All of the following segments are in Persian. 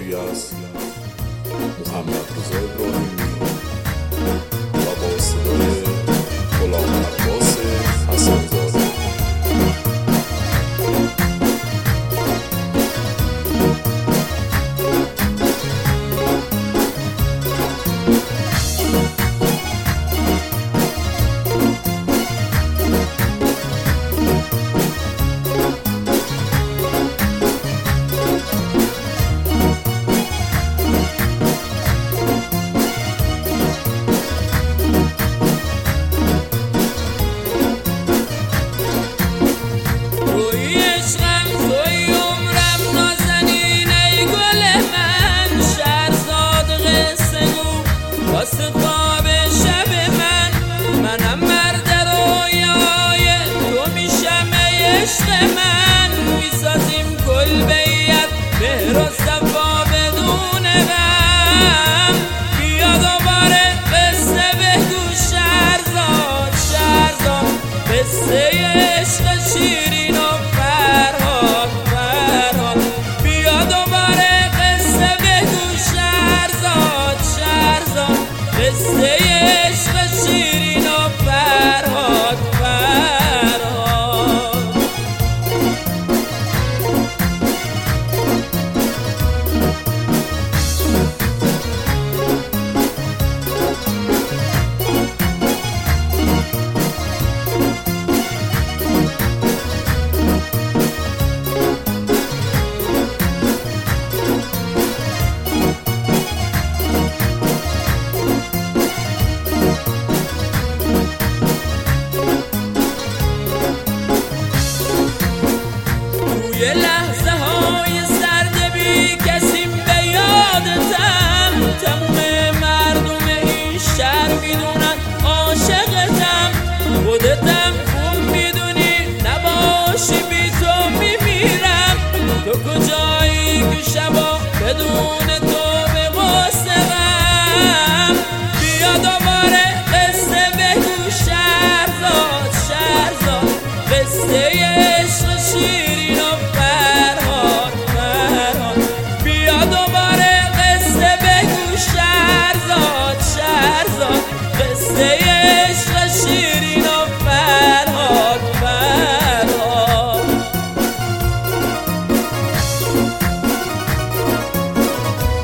آوازی از محمد رضا ابراهیمی و با صدای غلام عباس حسن‌زاده. یه لحظه های سرد بی کسیم به یادتم، تموم مردم این شهر میدونن عاشقتم، خودتم خوب میدونی نباشی بی تو میمیرم. تو کجایی که شبا بدون تو به غصه غم، بیا دوباره قصه بگو شهرزاد شهرزاد، قصه عشق شیرین و فرهاد فرهاد. بیا دوباره قصه بگو شهرزاد شهرزاد، قصه عشق شیرین و فرهاد فرهاد.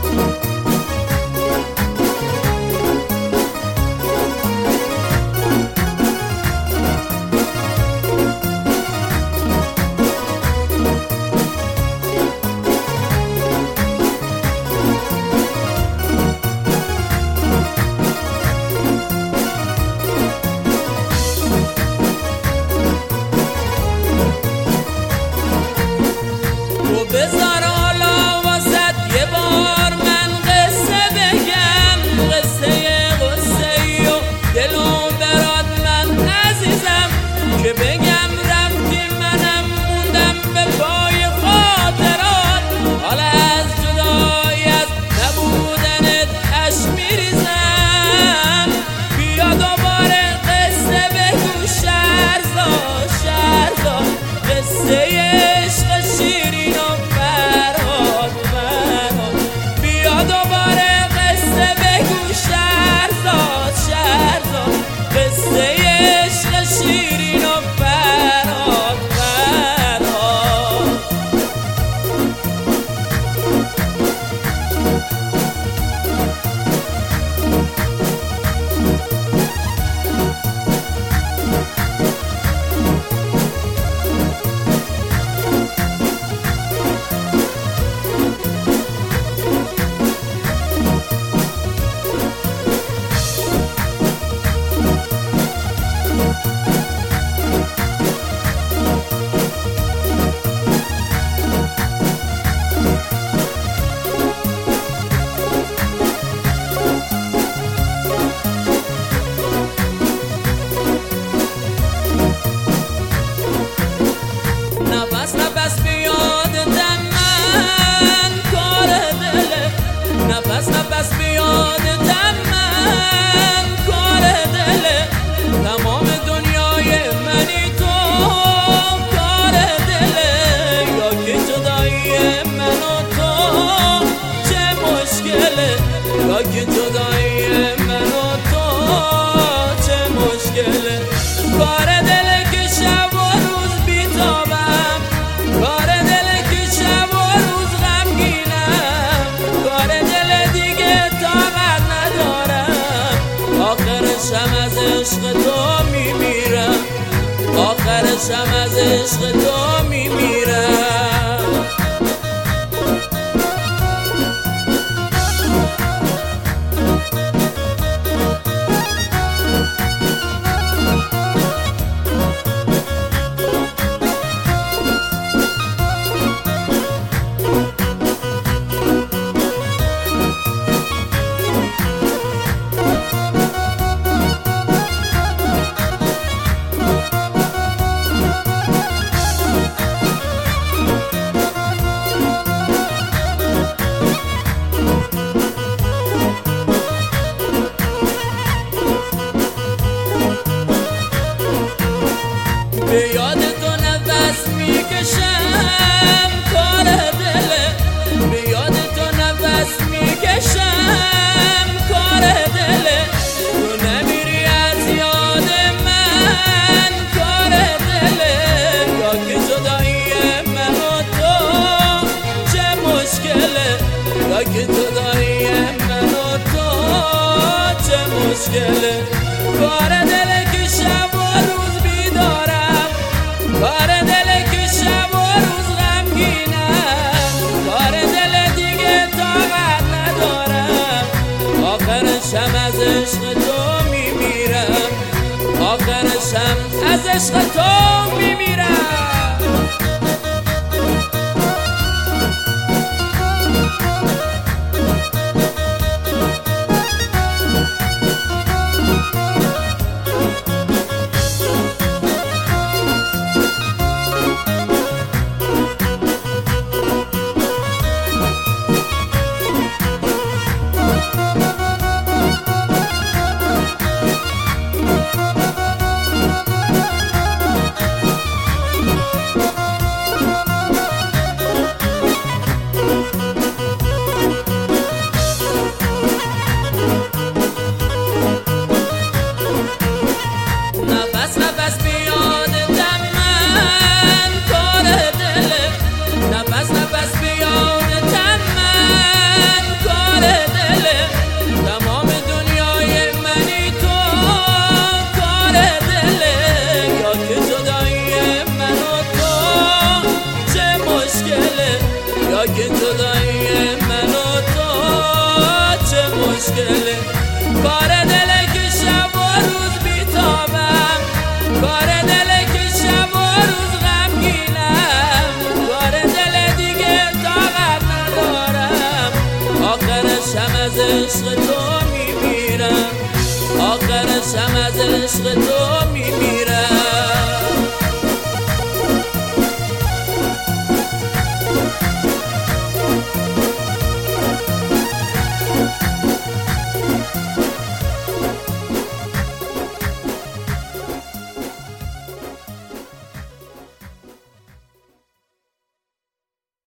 آخرشم از عشق تو میمیرم. به یاد تو نفس میکشم کار دله، به یاد تو نفس میکشم کار دله، تو نمیری از یاد من کار دله، یا که جدایی من و تو چه مشکله، یا که جدایی من و تو چه مشکله. کار دله که شب و روز بیدارم، کار دل که شب و روز غمگینم، کار دل دیگه طاقت ندارم، آخرشم از عشق تو میمیرم، آخرشم از عشق تو میمیرم. که جدایی من و تو چه مشکله. کار دله که شب و روز بیتابم، کار دله که شب و روز غمگینم، کار دل دیگه طاقت ندارم، آخرشم از عشق تو میمیرم، آخرشم از عشق تو میمیرم.